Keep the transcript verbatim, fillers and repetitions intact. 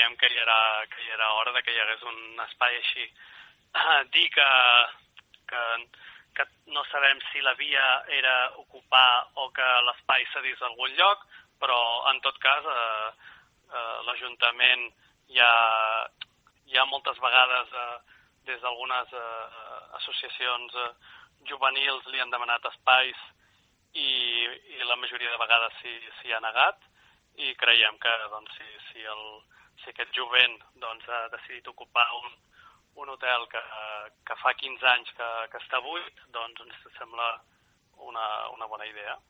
creiem que ja era, que ja era hora de que hi hagués un espai així. Dir que, que, que no sabem si la via era ocupar o que l'espai cedís a algun lloc, però en tot cas eh, eh, l'Ajuntament ja, ja moltes vegades eh, des d'algunes eh, associacions eh, juvenils li han demanat espais i, i la majoria de vegades s'hi ha negat, i creiem que doncs, si, si, el, si aquest jovent doncs, ha decidit ocupar un, un hotel que, que fa quinze anys que, que està buit, doncs ens sembla una, una bona idea.